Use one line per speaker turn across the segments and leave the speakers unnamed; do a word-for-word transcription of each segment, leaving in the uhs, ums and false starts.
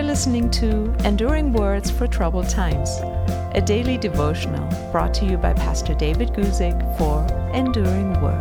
listening to Enduring Words for Troubled Times, a daily devotional brought to you by Pastor David Guzik for Enduring Word.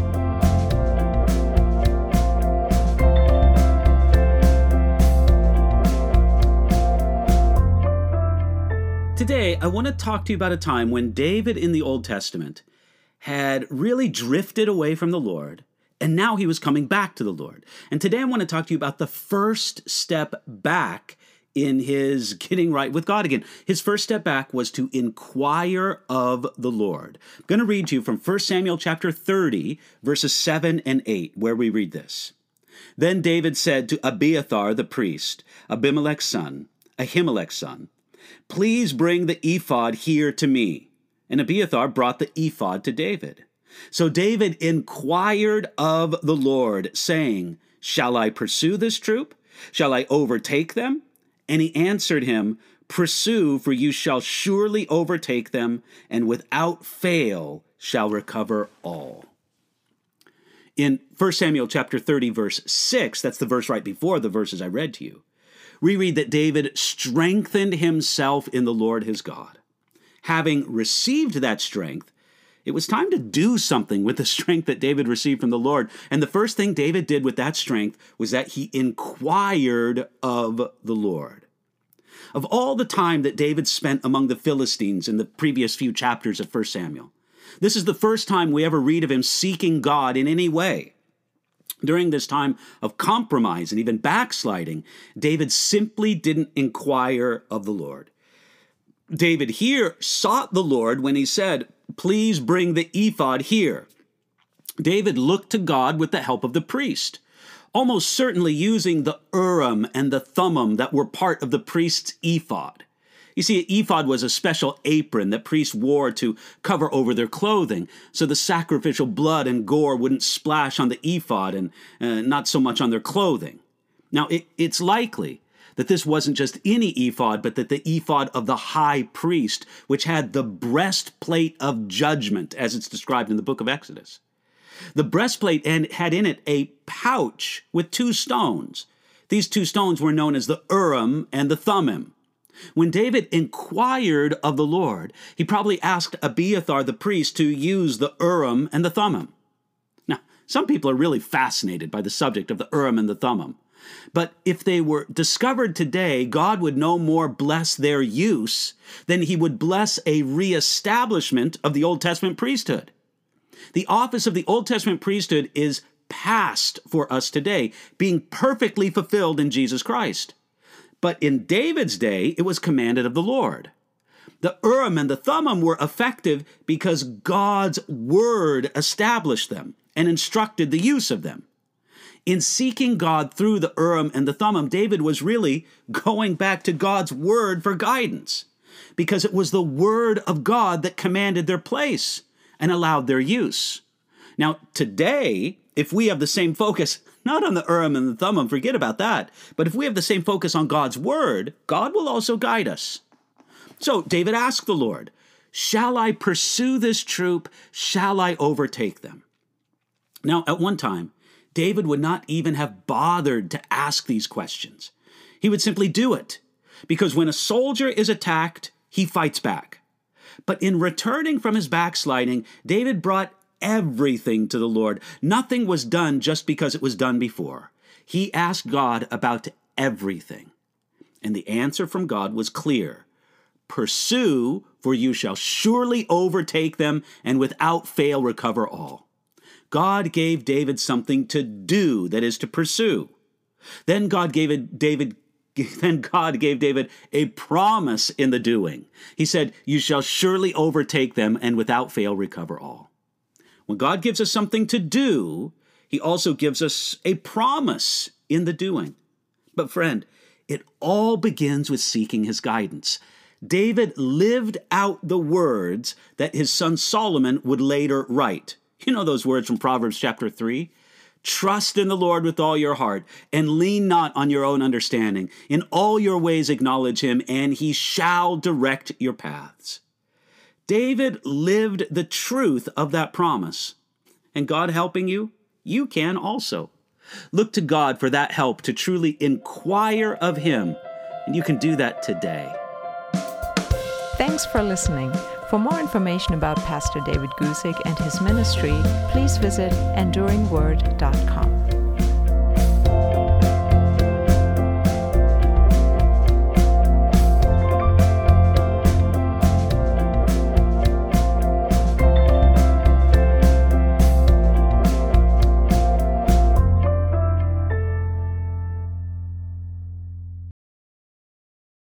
Today, I want to talk to you about a time when David in the Old Testament had really drifted away from the Lord, and now he was coming back to the Lord. And today I want to talk to you about the first step back in his getting right with God again. His first step back was to inquire of the Lord. I'm going to read to you from First Samuel chapter thirty, verses seven and eight, where we read this. Then David said to Abiathar the priest, Abimelech's son, Ahimelech's son, "Please bring the ephod here to me." And Abiathar brought the ephod to David. So David inquired of the Lord, saying, "Shall I pursue this troop? Shall I overtake them?" And he answered him, "Pursue, for you shall surely overtake them, and without fail shall recover all." In First Samuel chapter thirty, verse six, that's the verse right before the verses I read to you, we read that David strengthened himself in the Lord his God. Having received that strength, it was time to do something with the strength that David received from the Lord. And the first thing David did with that strength was that he inquired of the Lord. Of all the time that David spent among the Philistines in the previous few chapters of First Samuel, this is the first time we ever read of him seeking God in any way. During this time of compromise and even backsliding, David simply didn't inquire of the Lord. David here sought the Lord when he said, "Please bring the ephod here." David looked to God with the help of the priest, almost certainly using the Urim and the Thummim that were part of the priest's ephod. You see, an ephod was a special apron that priests wore to cover over their clothing, so the sacrificial blood and gore wouldn't splash on the ephod and uh, not so much on their clothing. Now, it, it's likely that this wasn't just any ephod, but that the ephod of the high priest, which had the breastplate of judgment, as it's described in the book of Exodus. The breastplate had in it a pouch with two stones. These two stones were known as the Urim and the Thummim. When David inquired of the Lord, he probably asked Abiathar the priest to use the Urim and the Thummim. Now, some people are really fascinated by the subject of the Urim and the Thummim. But if they were discovered today, God would no more bless their use than he would bless a reestablishment of the Old Testament priesthood. The office of the Old Testament priesthood is past for us today, being perfectly fulfilled in Jesus Christ. But in David's day, it was commanded of the Lord. The Urim and the Thummim were effective because God's word established them and instructed the use of them. In seeking God through the Urim and the Thummim, David was really going back to God's word for guidance, because it was the word of God that commanded their place and allowed their use. Now, today, if we have the same focus, not on the Urim and the Thummim, forget about that, but if we have the same focus on God's word, God will also guide us. So David asked the Lord, "Shall I pursue this troop? Shall I overtake them?" Now, at one time, David would not even have bothered to ask these questions. He would simply do it, because when a soldier is attacked, he fights back. But in returning from his backsliding, David brought everything to the Lord. Nothing was done just because it was done before. He asked God about everything. And the answer from God was clear. "Pursue, for you shall surely overtake them, and without fail recover all." God gave David something to do, that is, to pursue. Then God gave David, then God gave David a promise in the doing. He said, "You shall surely overtake them, and without fail recover all." When God gives us something to do, he also gives us a promise in the doing. But friend, it all begins with seeking his guidance. David lived out the words that his son Solomon would later write. You know those words from Proverbs chapter three? "Trust in the Lord with all your heart, and lean not on your own understanding. In all your ways acknowledge him, and he shall direct your paths." David lived the truth of that promise. And God helping you, you can also. Look to God for that help to truly inquire of him And you can do that today.
Thanks for listening. For more information about Pastor David Guzik and his ministry, please visit enduring word dot com.